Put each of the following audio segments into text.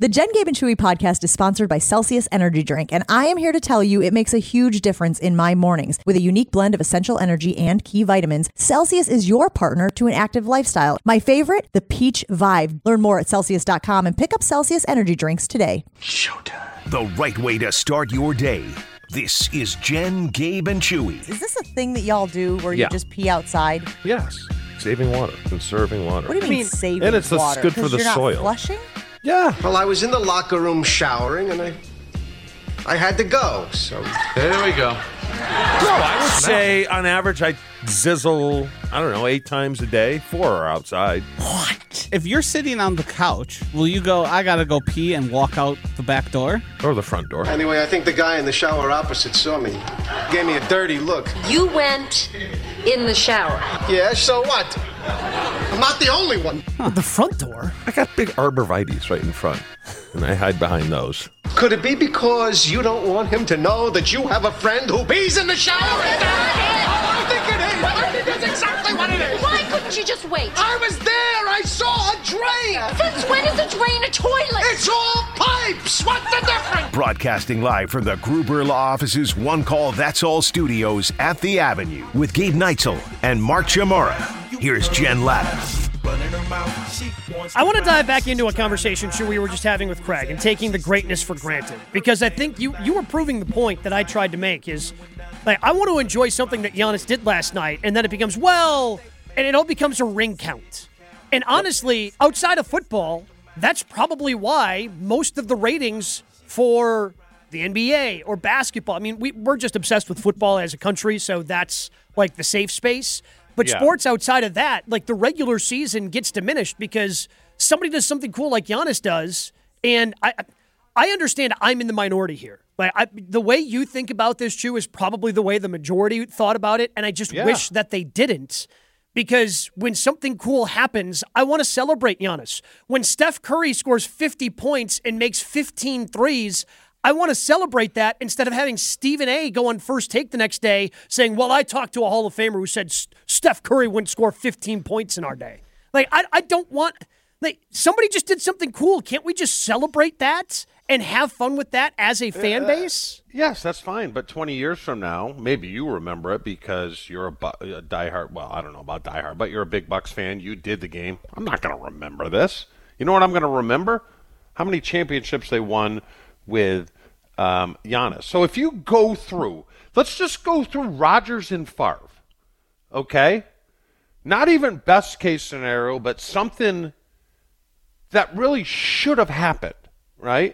The Jen, Gabe, and Chewy podcast is sponsored by Celsius Energy Drink, and I am here to tell you it makes a huge difference in my mornings. With a unique blend of essential energy and key vitamins, Celsius is your partner to an active lifestyle. My favorite, the Peach Vibe. Learn more at Celsius.com and pick up Celsius Energy Drinks today. Showtime. The right way to start your day. This is Jen, Gabe, and Chewy. Is this a thing that y'all do where you just pee outside? Yes. Saving water, conserving water. What do you mean saving and it's water? good for the you're soil. Not flushing? Yeah. Well, I was in the locker room showering, and I had to go, so... There we go. No, I would say on average I zizzle, 8 times a day. 4 are outside. What? If you're sitting on the couch, will you go, I gotta go pee and walk out the back door? Or the front door. Anyway, I think the guy in the shower opposite saw me. Gave me a dirty look. You went in the shower. Yeah, so what? I'm not the only one. The front door? I got big arborvitaes right in front, and I hide behind those. Could it be because you don't want him to know that you have a friend who pees in the shower? I think it is. I think that's exactly what it is. Why couldn't you just wait? I was there. I saw a drain. Since when is a drain a toilet? It's all pipes. What's the difference? Broadcasting live from the Gruber Law Office's One Call That's All studios at the Avenue with Gabe Neitzel and Mark Chamorro. Here's Jen Latta. I want to dive back into a conversation we were just having with Craig and taking the greatness for granted, because I think you were proving the point that I tried to make is, like, I want to enjoy something that Giannis did last night, and then it becomes, and it all becomes a ring count. And honestly, outside of football, that's probably why most of the ratings for the NBA or basketball, I mean, we're just obsessed with football as a country, so that's like the safe space. But sports outside of that, like the regular season gets diminished because somebody does something cool like Giannis does, and I understand I'm in the minority here. Like the way you think about this, Chew, is probably the way the majority thought about it, and I just wish that they didn't. Because when something cool happens, I want to celebrate Giannis. When Steph Curry scores 50 points and makes 15 threes, I want to celebrate that instead of having Stephen A. go on First Take the next day saying, well, I talked to a Hall of Famer who said Steph Curry wouldn't score 15 points in our day. Like, I don't want... Like, somebody just did something cool. Can't we just celebrate that and have fun with that as a fan base? Yes, that's fine. But 20 years from now, maybe you remember it because you're a diehard. Well, I don't know about diehard, but you're a big Bucks fan. You did the game. I'm not going to remember this. You know what I'm going to remember? How many championships they won with Giannis. So if you go through, let's just go through Rodgers and Favre. Okay? Not even best case scenario, but something that really should have happened, right?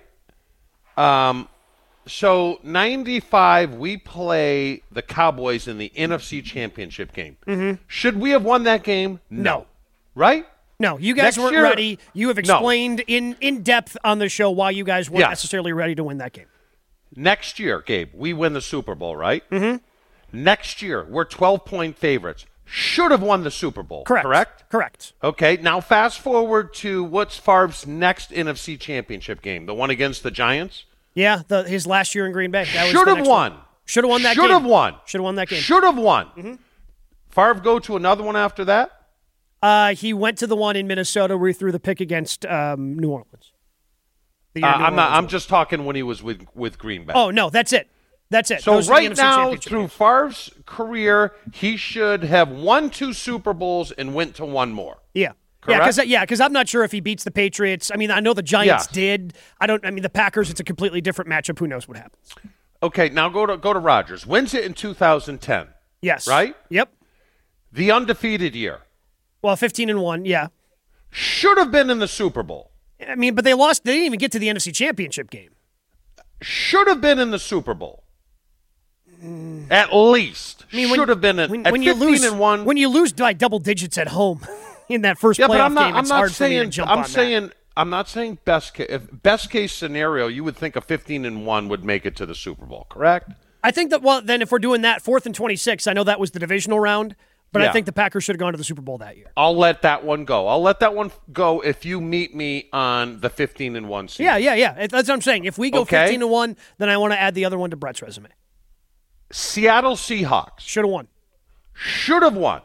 So 95, we play the Cowboys in the NFC Championship game. Mm-hmm. Should we have won that game? No. Right? No, you guys weren't ready. You have explained in depth on the show why you guys weren't necessarily ready to win that game. Next year, Gabe, we win the Super Bowl, right? Mm-hmm. Next year, we're 12-point favorites. Should have won the Super Bowl. Correct. Okay, now fast forward to what's Favre's next NFC Championship game, the one against the Giants? Yeah, his last year in Green Bay. Should have won. Should have won that game. Should have won. Should have won that game. Should have won. Mm-hmm. Favre go to another one after that? He went to the one in Minnesota where he threw the pick against New Orleans. I'm just talking when he was with Green Bay. Oh, no, that's it. That's it. So those right now, through Favre's career, he should have won 2 Super Bowls and went to one more. Yeah. Correct? Because I'm not sure if he beats the Patriots. I mean, I know the Giants did. The Packers, it's a completely different matchup. Who knows what happens? Okay, now go to Rodgers. Wins it in 2010. Yes. Right? Yep. The undefeated year. Well, 15-1, yeah. Should have been in the Super Bowl. I mean, but they lost. They didn't even get to the NFC Championship game. Should have been in the Super Bowl. At least. I mean, should have been at 15-1. When you lose by double digits at home in that first playoff game, it's hard for me to jump on that. I'm not saying best case. If best case scenario, you would think a 15-1 would make it to the Super Bowl, correct? I think that, well, then if we're doing that, 4th and 26, I know that was the divisional round, but I think the Packers should have gone to the Super Bowl that year. I'll let that one go. If you meet me on the 15-1 season. Yeah. That's what I'm saying. If we go 15-1, then I want to add the other one to Brett's resume. Seattle Seahawks. Should have won. Should have won.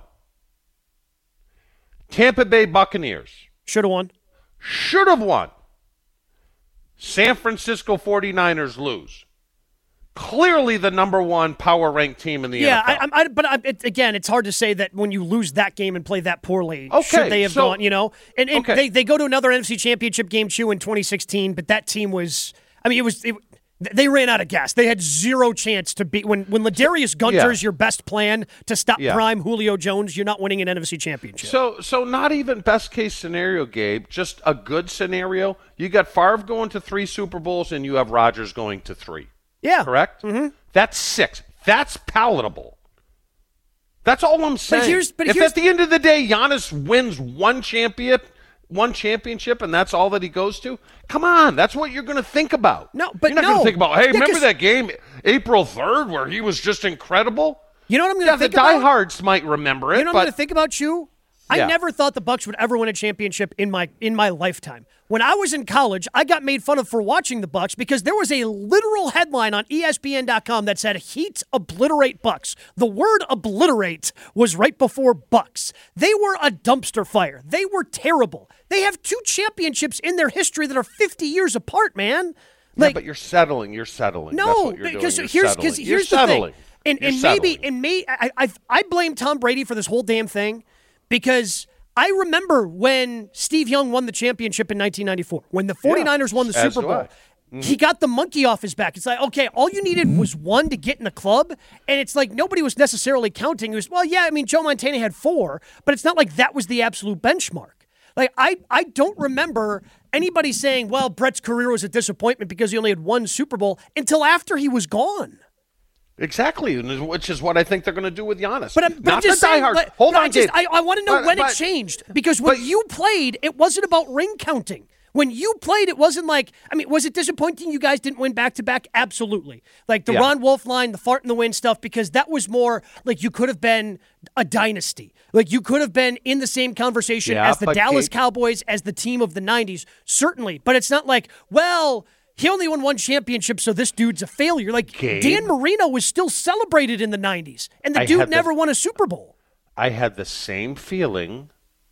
Tampa Bay Buccaneers. Should have won. Should have won. San Francisco 49ers lose. Clearly the number one power-ranked team in the NFL. But again, it's hard to say that when you lose that game and play that poorly, Okay, should they have so- gone, you know? And Okay. they go to another NFC Championship game, too, in 2016, but that team was, I mean, they ran out of gas. They had zero chance to beat. When Ladarius Gunter's your best plan to stop prime Julio Jones, you're not winning an NFC Championship. So not even best-case scenario, Gabe, just a good scenario. You got Favre going to 3 Super Bowls, and you have Rodgers going to 3. Yeah. Correct? Mm-hmm. That's 6. That's palatable. That's all I'm saying. If at the end of the day Giannis wins one championship, and that's all that he goes to, come on, that's what you're going to think about. No, but you're not going to think about, hey, remember that game April 3rd where he was just incredible? You know what I'm going to think about? about? The diehards might remember it. You know what I'm going to think about, you? Yeah. I never thought the Bucs would ever win a championship in my lifetime. When I was in college, I got made fun of for watching the Bucs because there was a literal headline on ESPN.com that said Heat obliterate Bucs. The word obliterate was right before Bucs. They were a dumpster fire. They were terrible. They have 2 championships in their history that are 50 years apart, man. Like, but you're settling. You're settling. No, That's what you're because doing. here's the thing. And I blame Tom Brady for this whole damn thing because I remember when Steve Young won the championship in 1994, when the 49ers won the Super Bowl. Mm-hmm. He got the monkey off his back. It's like, okay, all you needed was 1 to get in the club, and it's like nobody was necessarily counting. It was, well, yeah, I mean, Joe Montana had 4, but it's not like that was the absolute benchmark. Like, I don't remember anybody saying, well, Brett's career was a disappointment because he only had 1 Super Bowl until after he was gone. Exactly, which is what I think they're going to do with Giannis. But I'm just saying, Hold on, Gabe. I want to know when it changed. Because when you played, it wasn't about ring counting. When you played, it wasn't like, I mean, was it disappointing you guys didn't win back-to-back? Absolutely. Like the Ron Wolf line, the fart in the wind stuff, because that was more like you could have been a dynasty. Like you could have been in the same conversation as the Dallas Cowboys, as the team of the 90s, certainly. But it's not like, well, he only won 1 championship, so this dude's a failure. Like, Gabe, Dan Marino was still celebrated in the 90s, and the dude never won a Super Bowl. I had the same feeling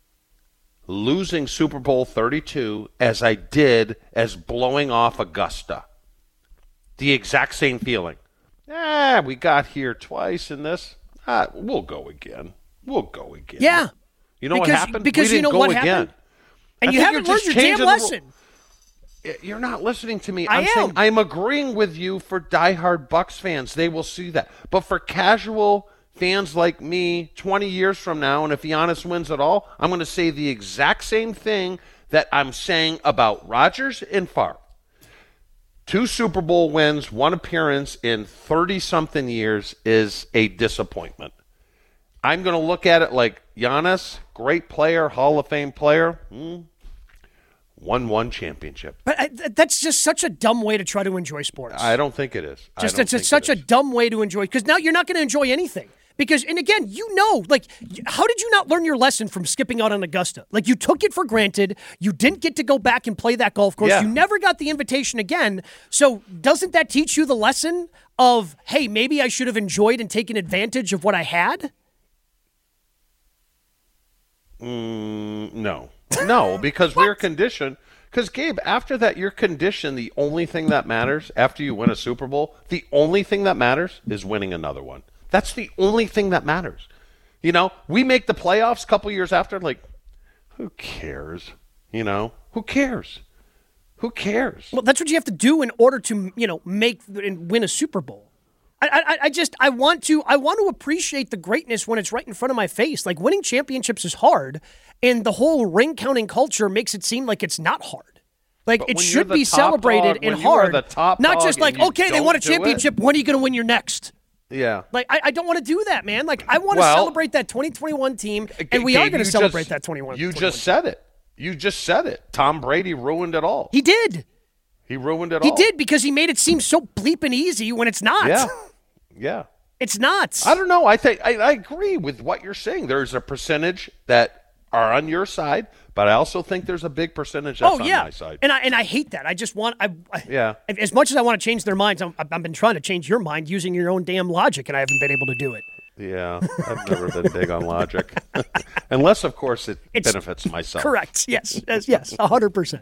losing Super Bowl 32 as I did as blowing off Augusta. The exact same feeling. We got here twice in this. We'll go again. Yeah. You know what happened? Because we you know didn't what go happened? again. And you haven't learned your damn lesson. You're not listening to me. I am. Saying I'm agreeing with you for diehard Bucs fans. They will see that. But for casual fans like me 20 years from now, and if Giannis wins it all, I'm going to say the exact same thing that I'm saying about Rodgers and Favre. 2 Super Bowl wins, 1 appearance in 30-something years is a disappointment. I'm going to look at it like Giannis, great player, Hall of Fame player, won 1 championship. But that's just such a dumb way to try to enjoy sports. I don't think it is. It's such a dumb way to enjoy, because now you're not going to enjoy anything. Because, and again, you know, like, how did you not learn your lesson from skipping out on Augusta? Like, you took it for granted. You didn't get to go back and play that golf course. Yeah. You never got the invitation again. So doesn't that teach you the lesson of, hey, maybe I should have enjoyed and taken advantage of what I had? No, because we're conditioned. Because, Gabe, after that, you're conditioned. The only thing that matters after you win a Super Bowl, the only thing that matters is winning another one. That's the only thing that matters. You know, we make the playoffs a couple years after, like, who cares? You know, who cares? Who cares? Well, that's what you have to do in order to, you know, make and win a Super Bowl. I want to appreciate the greatness when it's right in front of my face. Like, winning championships is hard, and the whole ring counting culture makes it seem like it's not hard. Like, it should be celebrated and hard, not just like, okay, they won a championship. When are you going to win your next? Yeah. Like, I don't want to do that, man. Like, I want to celebrate that 2021 team, and we are going to celebrate that 2021. You just said it. You just said it. Tom Brady ruined it all. He did. He ruined it all. He did, because he made it seem so bleeping easy when it's not. Yeah. Yeah. It's not. I don't know. I think I agree with what you're saying. There's a percentage that are on your side, but I also think there's a big percentage that's on my side. And I hate that. I just want yeah. As much as I want to change their minds, I've been trying to change your mind using your own damn logic, and I haven't been able to do it. Yeah, I've never been big on logic, unless of course it benefits myself. Correct. Yes. 100%.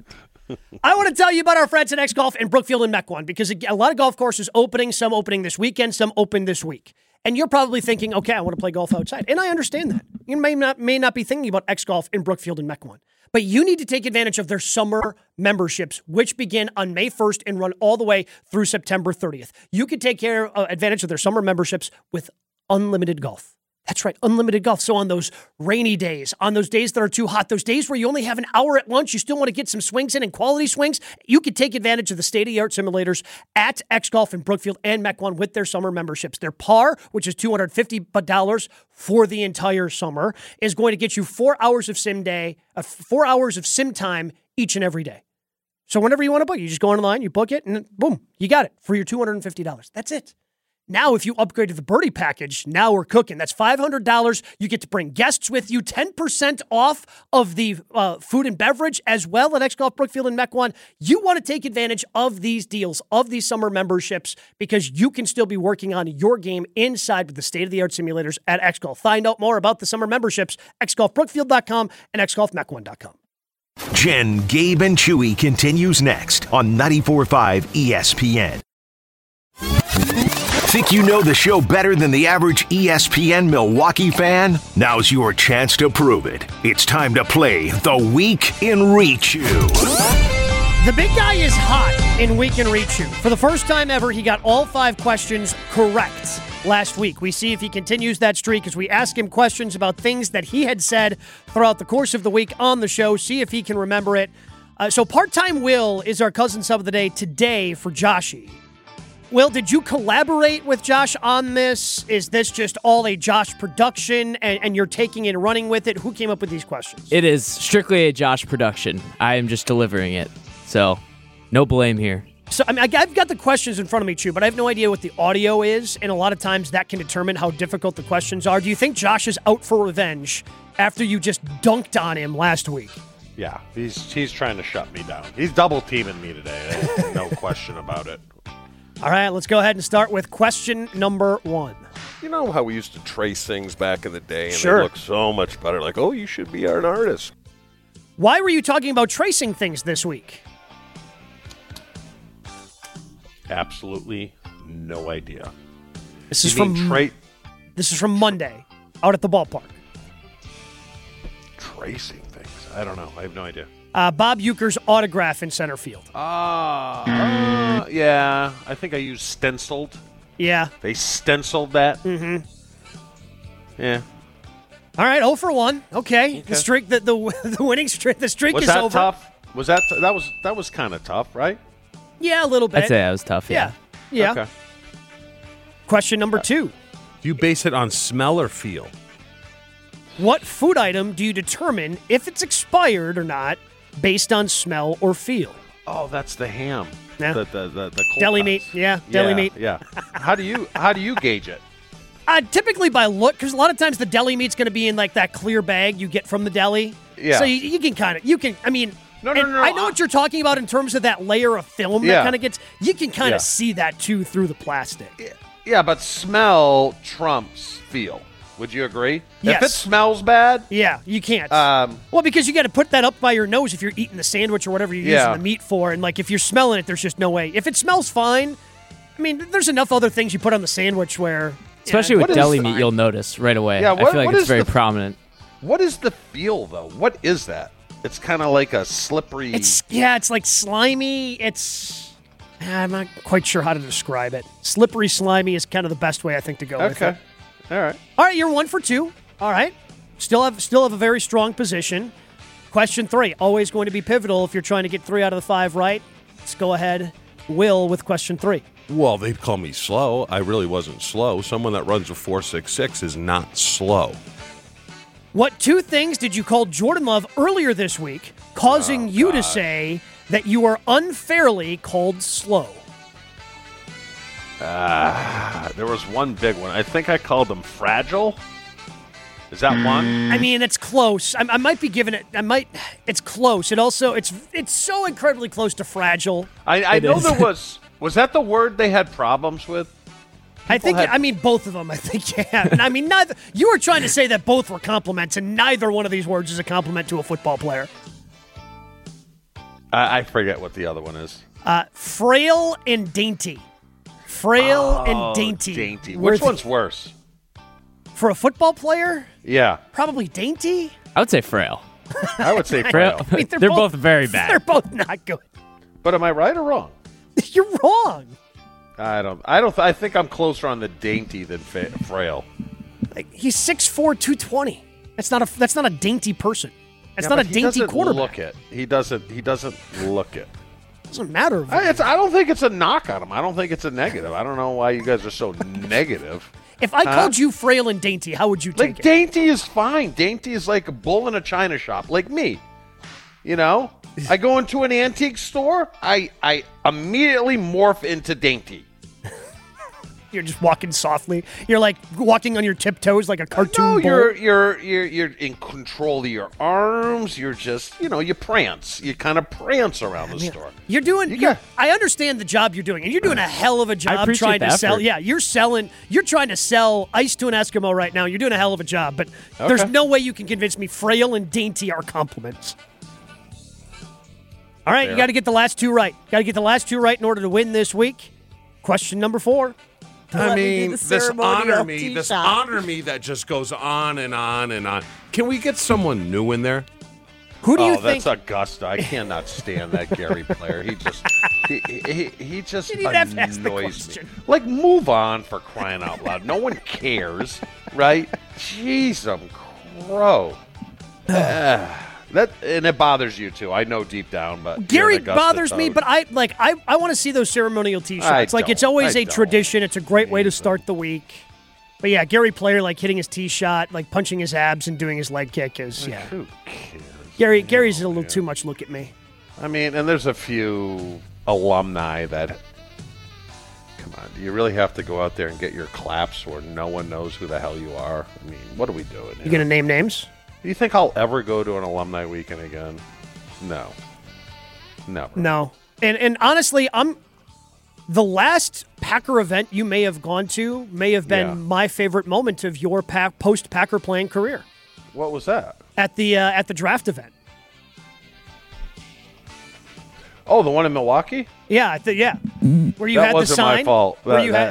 I want to tell you about our friends at X Golf in Brookfield and Mequon because a lot of golf courses opening, some opening this weekend, some open this week. And you're probably thinking, okay, I want to play golf outside. And I understand that. You may not be thinking about X Golf in Brookfield and Mequon. But you need to take advantage of their summer memberships, which begin on May 1st and run all the way through September 30th. You can take advantage of their summer memberships with unlimited golf. That's right, unlimited golf. So on those rainy days, on those days that are too hot, those days where you only have an hour at lunch, you still want to get some swings in and quality swings, you can take advantage of the state-of-the-art simulators at X Golf in Brookfield and Mequon with their summer memberships. Their par, which is $250 for the entire summer, is going to get you 4 hours of sim time each and every day. So whenever you want to book, you just go online, you book it, and boom, you got it for your $250. That's it. Now, if you upgrade to the Birdie package, now we're cooking. That's $500. You get to bring guests with you, 10% off of the food and beverage as well at X Golf Brookfield and Mequon. You want to take advantage of these deals, of these summer memberships, because you can still be working on your game inside with the state-of-the-art simulators at X Golf. Find out more about the summer memberships, xgolfbrookfield.com and xgolfmequon.com. Jen, Gabe, and Chewy continues next on 94.5 ESPN. Think you know the show better than the average ESPN Milwaukee fan? Now's your chance to prove it. It's time to play the Week in Rechew. The big guy is hot in Week in Rechew. For the first time ever, he got all 5 questions correct last week. We see if he continues that streak as we ask him questions about things that he had said throughout the course of the week on the show, see if he can remember it. So Part-Time Will is our cousin sub of the day today for Joshy. Will, did you collaborate with Josh on this? Is this just all a Josh production and you're taking it and running with it? Who came up with these questions? It is strictly a Josh production. I am just delivering it. So, no blame here. So, I mean, I've got the questions in front of me, too, but I have no idea what the audio is, and a lot of times that can determine how difficult the questions are. Do you think Josh is out for revenge after you just dunked on him last week? Yeah, he's trying to shut me down. He's double-teaming me today. There's no question about it. All right, let's go ahead and start with question number 1. You know how we used to trace things back in the day and Sure. they look so much better? Like, oh, you should be an artist. Why were you talking about tracing things this week? Absolutely no idea. This is from Monday, out at the ballpark. Tracing things. I don't know. I have no idea. Bob Uecker's autograph in center field. Yeah. I think I used stenciled. Yeah. They stenciled that. Mm-hmm. Yeah. All right, 0 for 1. Okay. The streak, the winning streak, the streak Was is that over. tough? Was that that was kind of tough, right? Yeah, a little bit. I'd say that was tough, yeah. Yeah. Okay. Question number 2. Do you base it on smell or feel? What food item do you determine if it's expired or not based on smell or feel? Oh, that's the ham. Yeah. The cold Deli cuts. meat. Yeah, deli meat. Yeah. How do you gauge it? Typically by look, because a lot of times the deli meat's going to be in like that clear bag you get from the deli. Yeah. So you can kind of, I mean, No. I know what you're talking about in terms of that layer of film that Yeah. kind of gets, you can kind Yeah. of see that too through the plastic. Yeah, but smell trumps feel. Would you agree? Yes. If it smells bad, Yeah, you can't. Um, well, because you got to put that up by your nose if you're eating the sandwich or whatever you're Yeah. using the meat for. And like if you're smelling it, there's just no way. If it smells fine, I mean, there's enough other things you put on the sandwich where. Especially yeah, with deli meat, you'll notice right away. Yeah, I feel like what it's is very the- prominent. what is the feel though? What is that? It's kind of like a slippery. It's like slimy. I'm not quite sure how to describe it. Slippery, slimy is kind of the best way I think to go with okay. it. All right. All right, you're 1 for 2. All right. Still have a very strong position. Question 3, always going to be pivotal if you're trying to get 3 out of the 5 right. Let's go ahead, Will, with question 3. Well, they call me slow. I really wasn't slow. Someone that runs a 4.66 is not slow. What 2 things did you call Jordan Love earlier this week, causing you to say that you are unfairly called slow? There was one big one. I think I called him fragile. Is that one? I mean, it's close. I might be giving it. It's close. It's so incredibly close to fragile. I know there was. Was that the word they had problems with? Both of them. I think yeah. And I mean, neither. You were trying to say that both were compliments, and neither one of these words is a compliment to a football player. I forget what the other one is. Frail and dainty. Frail and dainty. Dainty. Which one's worse? For a football player? Yeah. Probably dainty. I would say frail. I would say frail. I mean, they're both very bad. They're both not good. But am I right or wrong? You're wrong. I think I'm closer on the dainty than frail. Like, he's 6'4", 220. That's not a dainty person. That's not a dainty quarterback. He doesn't look it. Doesn't matter. I don't think it's a knock on him. I don't think it's a negative. I don't know why you guys are so negative. If I called you frail and dainty, how would you take it? Dainty is fine. Dainty is like a bull in a china shop, like me. You know? I go into an antique store, I immediately morph into dainty. You're just walking softly. You're like walking on your tiptoes like a cartoon. No, you're in control of your arms. You're just, you prance. You kind of prance around the store. You're doing. I understand the job you're doing, and you're doing a hell of a job trying to sell. Yeah, you're selling. You're trying to sell ice to an Eskimo right now. You're doing a hell of a job, but there's no way you can convince me frail and dainty are compliments. All right, you got to get the last two right. Got to get the last two right in order to win this week. Question number 4. I mean, this honor me that just goes on and on and on. Can we get someone new in there? Who do you think? That's Augusta. I cannot stand that Gary player. He just annoys me. Like, move on, for crying out loud. No one cares, right? Jeez, I'm crow. And it bothers you too. I know deep down, but Gary bothers me. But I want to see those ceremonial T-shirts. Like, it's always a tradition. It's a great way to start the week. But yeah, Gary Player, like hitting his tee shot, like punching his abs and doing his leg kick is Who cares? Gary's a little too much. Look at me. I mean, and there's a few alumni that. Come on, do you really have to go out there and get your claps where no one knows who the hell you are? I mean, what are we doing here? You gonna name names? Do you think I'll ever go to an alumni weekend again? No. Never. No. And honestly, the last Packer event you may have gone to may have been my favorite moment of your post-Packer playing career. What was that? At the draft event. Oh, the one in Milwaukee? Yeah, where you had the sign. That wasn't my fault.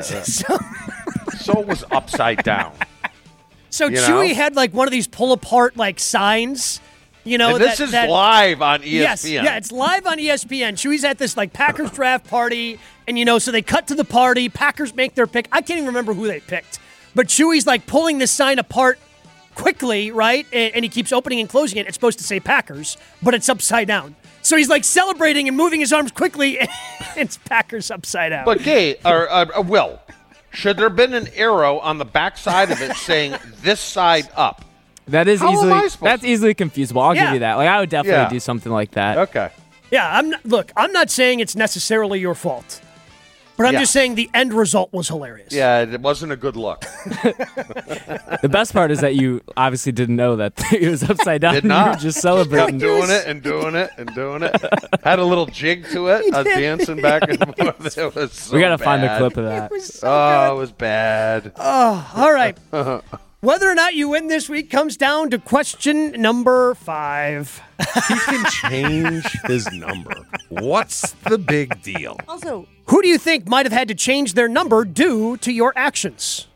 So it was upside down. So Chewy had like one of these pull-apart like signs, And this is live on ESPN. Yes, yeah, it's live on ESPN. Chewy's at this like Packers draft party, and so they cut to the party. Packers make their pick. I can't even remember who they picked, but Chewy's like pulling this sign apart quickly, right? And he keeps opening and closing it. It's supposed to say Packers, but it's upside down. So he's like celebrating and moving his arms quickly, and it's Packers upside down. But Will. Should there have been an arrow on the back side of it saying this side up? That's easily confusable. I'll give you that. Like, I would definitely do something like that. Okay. Yeah, I'm not saying it's necessarily your fault. But I'm just saying the end result was hilarious. Yeah, it wasn't a good look. The best part is that you obviously didn't know that it was upside down. Did not. You were just celebrating. Doing it. Had a little jig to it. I was dancing back and forth. It was so we got to bad. find a clip of that. It was so good. It was bad. Oh, all right. Whether or not you win this week comes down to question number 5. He can change his number. What's the big deal? Also, who do you think might have had to change their number due to your actions?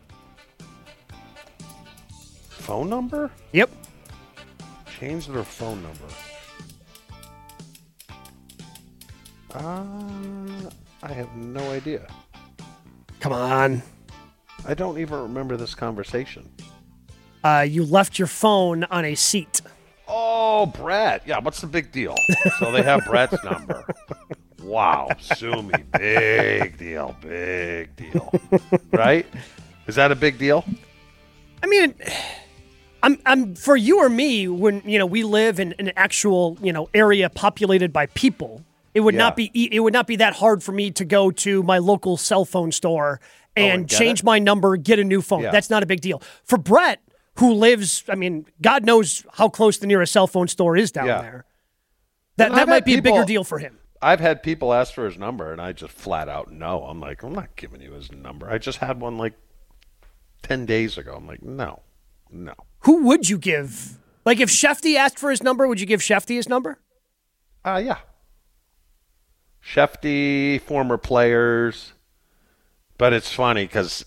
Phone number? Yep. Change their phone number. I have no idea. Come on. I don't even remember this conversation. You left your phone on a seat. Oh, Brett. Yeah, what's the big deal? So they have Brett's number. Wow, sue me. Big deal. Right? Is that a big deal? I mean, I'm for you or me, when we live in an actual area populated by people, it would not be that hard for me to go to my local cell phone store and change my number, get a new phone. That's not a big deal. For Brett, who lives, God knows how close the nearest cell phone store is down there. That might be a bigger deal for him. I've had people ask for his number, and I just flat out no. I'm like, I'm not giving you his number. I just had one like 10 days ago. I'm like, no. Who would you give? Like, if Shefty asked for his number, would you give Shefty his number? Yeah. Shefty, former players. But it's funny because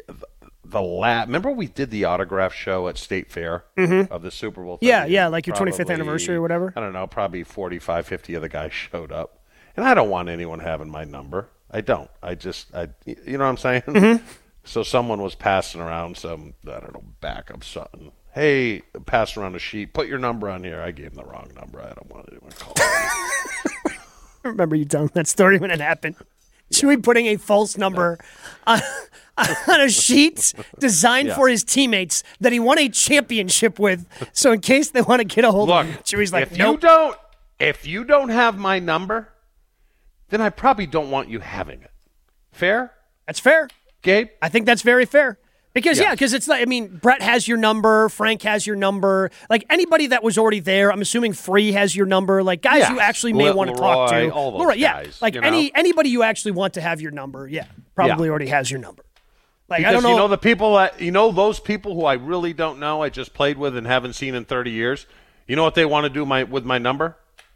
remember we did the autograph show at State Fair of the Super Bowl? Yeah, like your 25th anniversary or whatever. I don't know, probably 45, 50 of the guys showed up. And I don't want anyone having my number. I don't. You know what I'm saying? Mm-hmm. So someone was passing around some, I don't know, backup something. Hey, pass around a sheet. Put your number on here. I gave him the wrong number. I don't want anyone calling me. I remember you telling that story when it happened. Chewy putting a false number on a sheet designed for his teammates that he won a championship with. So in case they want to get a hold of him, Chewy's like, nope. If you don't have my number, then I probably don't want you having it. Fair? That's fair. Gabe? I think that's very fair. Because it's like, I mean, Brett has your number, Frank has your number. Like, anybody that was already there, I'm assuming Free has your number. Like, guys you actually may want to talk to. All those guys, like, anybody you actually want to have your number, probably already has your number. Like, because I don't know. You know the people those people who I really don't know, I just played with and haven't seen in 30 years, you know what they want to do with my number?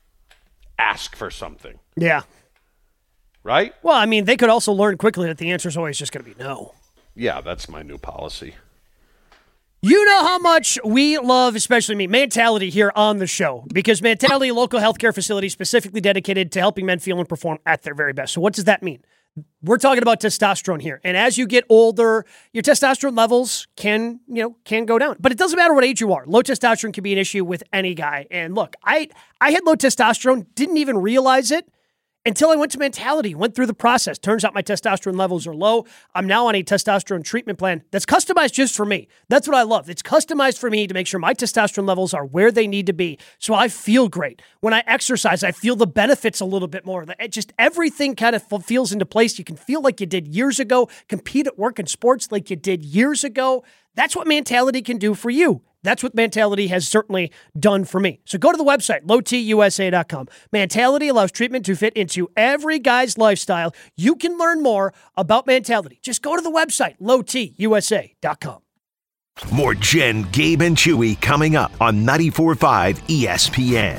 Ask for something. Yeah. Right? Well, I mean, they could also learn quickly that the answer is always just going to be no. Yeah, that's my new policy. You know how much we love, especially me, Mentality here on the show. Because Mentality, a local healthcare facility specifically dedicated to helping men feel and perform at their very best. So what does that mean? We're talking about testosterone here. And as you get older, your testosterone levels can go down. But it doesn't matter what age you are. Low testosterone can be an issue with any guy. And look, I had low testosterone, didn't even realize it until I went to Mentality, went through the process. Turns out my testosterone levels are low. I'm now on a testosterone treatment plan that's customized just for me. That's what I love. It's customized for me to make sure my testosterone levels are where they need to be. So I feel great. When I exercise, I feel the benefits a little bit more. Just everything kind of feels into place. You can feel like you did years ago, compete at work and sports like you did years ago. That's what Mentality can do for you. That's what Mentality has certainly done for me. So go to the website, lowtusa.com. Mentality allows treatment to fit into every guy's lifestyle. You can learn more about Mentality. Just go to the website, lowtusa.com. More Jen, Gabe, and Chewy coming up on 94.5 ESPN.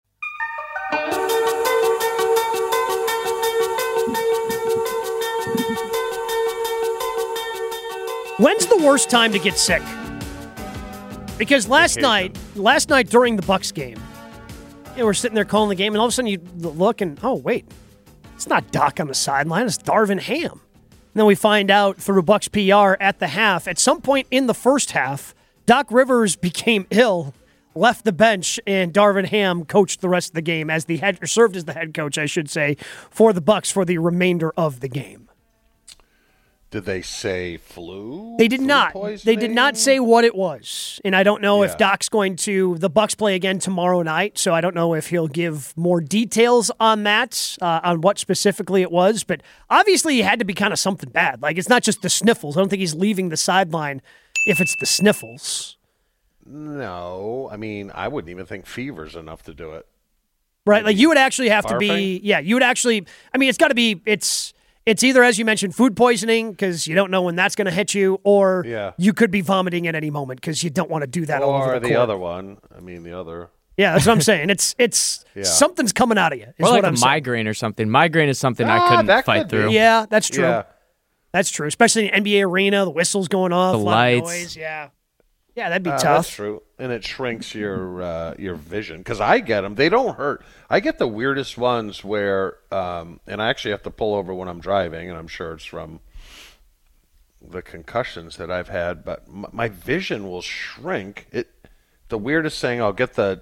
When's the worst time to get sick? Because last night during the Bucs game, we're sitting there calling the game, and all of a sudden you look and, oh, wait, it's not Doc on the sideline, it's Darvin Ham. And then we find out through Bucs PR at the half, at some point in the first half, Doc Rivers became ill, left the bench, and Darvin Ham coached the rest of the game served as the head coach, I should say, for the Bucs for the remainder of the game. Did they say flu? They did not. Poisoning? They did not say what it was. And I don't know if Doc's the Bucs play again tomorrow night, so I don't know if he'll give more details on that, on what specifically it was. But obviously, it had to be kind of something bad. Like, it's not just the sniffles. I don't think he's leaving the sideline if it's the sniffles. No. I mean, I wouldn't even think fever's enough to do it. Right. Like, you would actually have to barfing? It's got to be, it's either, as you mentioned, food poisoning because you don't know when that's going to hit you, or you could be vomiting at any moment because you don't want to do that all over the court. Or the other one. I mean, the other. Yeah, that's what I'm saying. It's something's coming out of you. Or like a migraine or something. Migraine is something I couldn't fight through. Yeah, that's true. Yeah. That's true. Especially in the NBA arena, the whistles going off, the a lot lights. of noise. Yeah. Yeah, that'd be tough. That's true. And it shrinks your vision. Because I get them. They don't hurt. I get the weirdest ones where, and I actually have to pull over when I'm driving, and I'm sure it's from the concussions that I've had, but my vision will shrink. The weirdest thing, I'll get the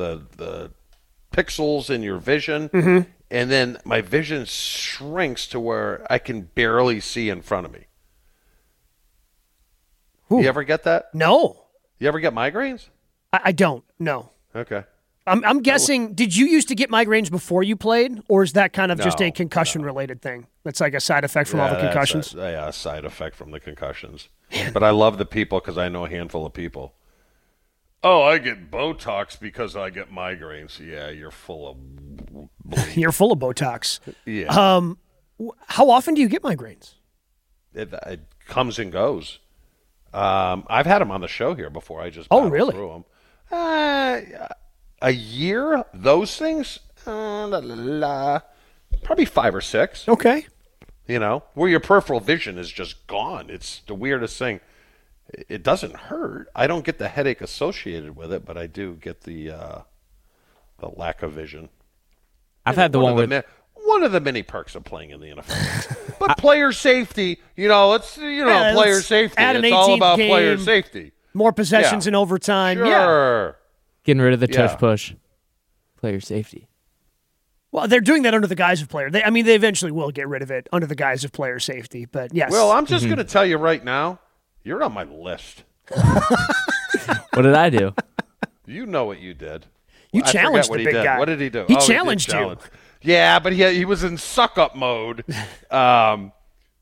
pixels in your vision, and then my vision shrinks to where I can barely see in front of me. Ooh. You ever get that? No. You ever get migraines? I don't. No. Okay. I'm guessing, did you used to get migraines before you played, or is that kind of just a concussion-related thing? That's like a side effect from all the concussions? A side effect from the concussions. But I love the people because I know a handful of people. Oh, I get Botox because I get migraines. Yeah, you're full of You're full of Botox. Yeah. How often do you get migraines? It comes and goes. I've had them on the show here before. I just really? Through them. A year? Those things? Probably 5 or 6. Okay. You know, where your peripheral vision is just gone. It's the weirdest thing. It doesn't hurt. I don't get the headache associated with it, but I do get the lack of vision. I've had the one with one of the many perks of playing in the NFL. But player safety, it's player safety. It's all about player safety. More possessions in overtime. Sure. Yeah. Getting rid of the tush push. Player safety. Well, they're doing that under the guise of player. They eventually will get rid of it under the guise of player safety. But yes. Well, I'm just going to tell you right now, you're on my list. What did I do? You know what you did. You challenged the big guy. What did he do? He challenged you. Yeah, but he was in suck-up mode. At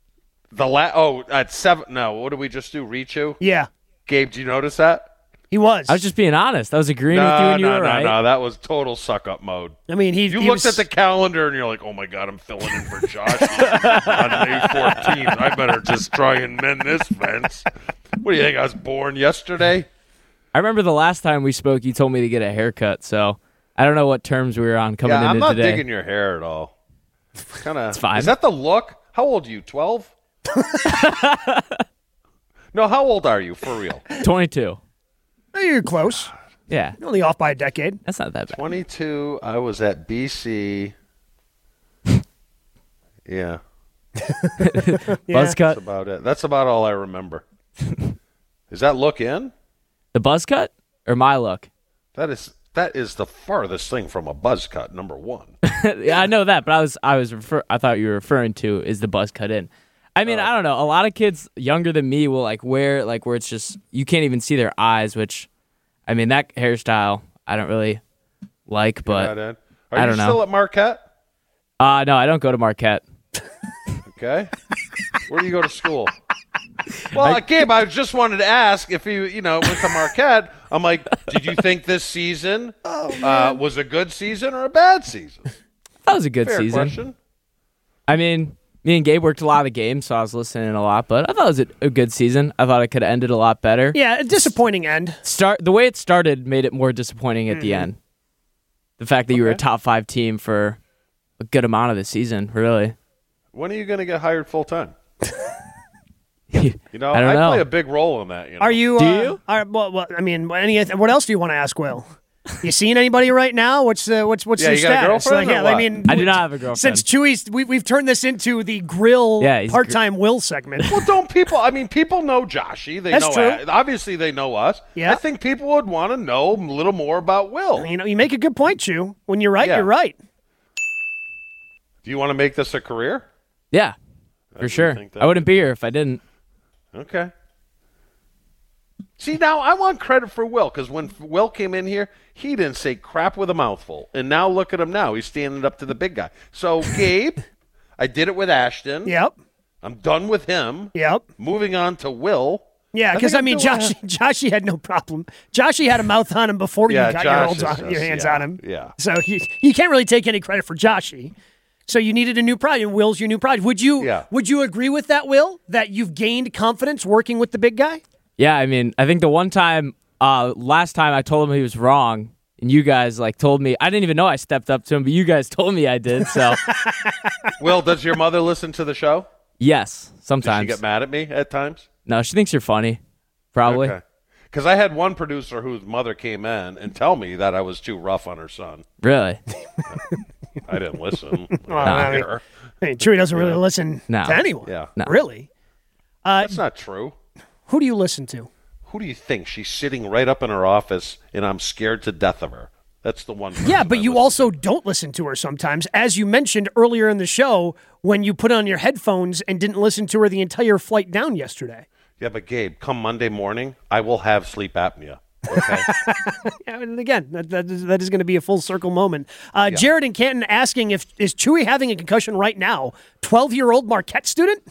7. No, what did we just do? Reach-you? Yeah. Gabe, do you notice that? He was. I was just being honest. I was agreeing with you and you were right. No, that was total suck-up mode. I mean, You looked at the calendar and you're like, oh, my God, I'm filling in for Josh on May 14th. I better just try and mend this fence. What do you think, I was born yesterday? I remember the last time we spoke, you told me to get a haircut, so I don't know what terms we were on coming into today. I'm not digging your hair at all. It's fine. Is that the look? How old are you, 12? No, how old are you, for real? 22. You're close. Yeah. You're only off by a decade. That's not that bad. 22, I was at BC. Yeah. Buzz cut? That's about it. That's about all I remember. Is that look in? The buzz cut or my look? That is the farthest thing from a buzz cut, number one. Yeah, I know that, but I thought you were referring to is the buzz cut in. I mean, I don't know. A lot of kids younger than me will wear where it's just you can't even see their eyes, which I mean that hairstyle I don't really like, but Are I don't you know. Still at Marquette? No, I don't go to Marquette. Okay. Where do you go to school? Well, Gabe, I just wanted to ask if you went to Marquette. I'm like, did you think this season was a good season or a bad season? That was a good Fair season. Question. I mean, me and Gabe worked a lot of games, so I was listening a lot, but I thought it was a good season. I thought it could have ended a lot better. Yeah, a disappointing end. The way it started made it more disappointing at the end. The fact that you were a top 5 team for a good amount of the season, really. When are you going to get hired full time? I play a big role in that. Are you? Do you? What else do you want to ask Will? You seen anybody right now? What's your you status? got a girlfriend or what? I do not have a girlfriend. Since Chewy's, we've turned this into the grill part-time Will segment. Well, don't people? I mean, people know Joshy. They That's know. true. Obviously, they know us. Yeah. I think people would want to know a little more about Will. You make a good point, Chew. When you're right, you're right. Do you want to make this a career? Yeah, for sure. I wouldn't be here if I didn't. Okay. See, now I want credit for Will, because when Will came in here, he didn't say crap with a mouthful. And now look at him now. He's standing up to the big guy. So, Gabe, I did it with Ashton. Yep. I'm done with him. Yep. Moving on to Will. Yeah, because, Joshy had no problem. Joshy had a mouth on him before you got your hands on him. Yeah. So you can't really take any credit for Joshy. So you needed a new project, and Will's your new project. Would you agree with that, Will, that you've gained confidence working with the big guy? Yeah, I mean, I think the one time, last time I told him he was wrong, and you guys told me, I didn't even know I stepped up to him, but you guys told me I did, so. Will, does your mother listen to the show? Yes, sometimes. Does she get mad at me at times? No, she thinks you're funny, probably. Okay. Because I had one producer whose mother came in and tell me that I was too rough on her son. Really? I didn't listen. Chewy doesn't really listen to anyone. Yeah. No. Really? That's not true. Who do you listen to? Who do you think? She's sitting right up in her office, and I'm scared to death of her. That's the one. Yeah, but you also don't listen to her sometimes. As you mentioned earlier in the show, when you put on your headphones and didn't listen to her the entire flight down yesterday. Yeah, but Gabe, come Monday morning, I will have sleep apnea. Okay. Yeah, and again, that is going to be a full circle moment. Jared in Canton asking is Chewy having a concussion right now? 12-year-old Marquette student?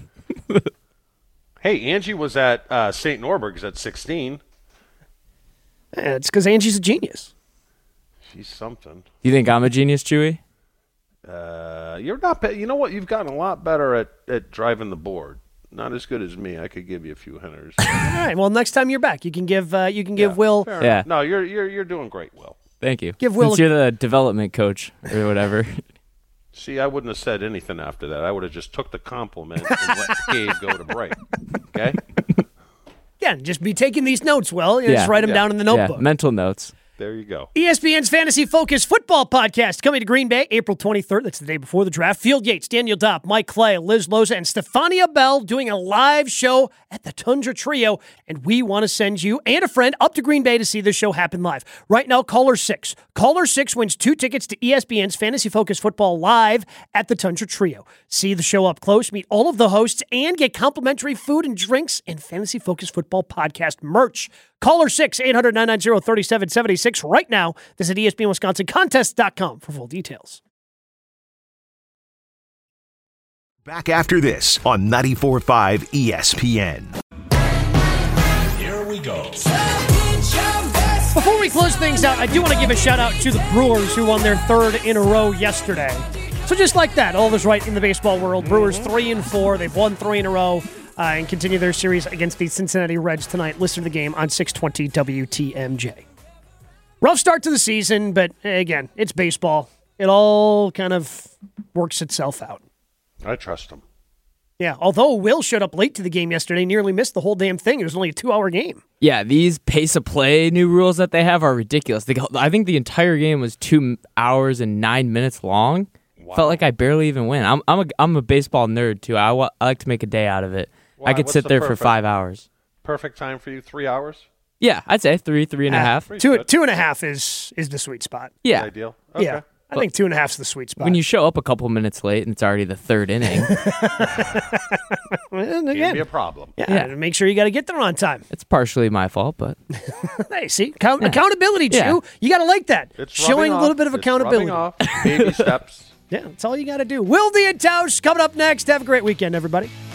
Hey, Angie was at St. Norberg's at 16. It's because Angie's a genius. She's something. You think I'm a genius, Chewy? You're not. You know what? You've gotten a lot better at driving the board. Not as good as me. I could give you a few hitters. All right. Well, next time you're back, you can give Will. Yeah. No, you're doing great, Will. Thank you. Give Will. Since you're the development coach or whatever. See, I wouldn't have said anything after that. I would have just took the compliment and let Gabe go to break. Okay? Yeah, just be taking these notes, Will. Just write them down in the notebook. Yeah, mental notes. There you go. ESPN's Fantasy Focus Football Podcast coming to Green Bay April 23rd. That's the day before the draft. Field Yates, Daniel Dopp, Mike Clay, Liz Loza, and Stefania Bell doing a live show at the Tundra Trio. And we want to send you and a friend up to Green Bay to see this show happen live. Right now, caller 6. Caller 6 wins 2 tickets to ESPN's Fantasy Focus Football live at the Tundra Trio. See the show up close, meet all of the hosts, and get complimentary food and drinks and Fantasy Focus Football Podcast merch. Caller 6-800-990-3776 right now. Visit ESPNWisconsinContest.com for full details. Back after this on 94.5 ESPN. Here we go. Before we close things out, I do want to give a shout-out to the Brewers who won their 3rd in a row yesterday. So just like that, all is right in the baseball world. Brewers 3-4. They've won 3 in a row. And continue their series against the Cincinnati Reds tonight. Listen to the game on 620 WTMJ. Rough start to the season, but again, it's baseball. It all kind of works itself out. I trust him. Yeah, although Will showed up late to the game yesterday, nearly missed the whole damn thing. It was only a 2-hour game. Yeah, these pace of play new rules that they have are ridiculous. I think the entire game was 2 hours and 9 minutes long. Wow. Felt like I barely even win. I'm a baseball nerd, too. I like to make a day out of it. Why? I could sit there for 5 hours. Perfect time for you, 3 hours? Yeah, I'd say 3.5. 2.5 is the sweet spot. Yeah. The ideal? Okay. Yeah. I think 2.5 is the sweet spot. When you show up a couple minutes late and it's already the 3rd inning. Can be a problem. Yeah. Make sure you got to get there on time. It's partially my fault, but... Hey, see? Accountability, Chew. You got to like that. It's showing a little bit of accountability. Off. Baby steps. Yeah, that's all you got to do. Wilde and Tausch coming up next. Have a great weekend, everybody.